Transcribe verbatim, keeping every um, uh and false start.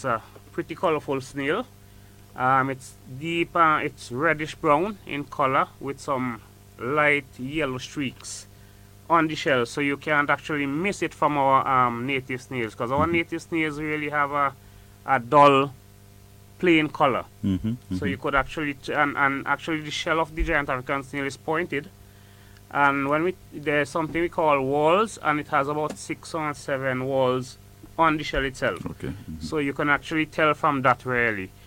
it's a pretty colorful snail. Um, it's deep, uh, it's reddish brown in color with some light yellow streaks on the shell, so you can't actually miss it from our um, native snails, because our Mhm. native snails really have a, a dull, plain color. Mm-hmm. So you could actually, t- and, and actually the shell of the giant African snail is pointed. And when we, there's something we call walls, and it has about six or seven walls on the shell itself. Okay. Mhm. So you can actually tell from that really.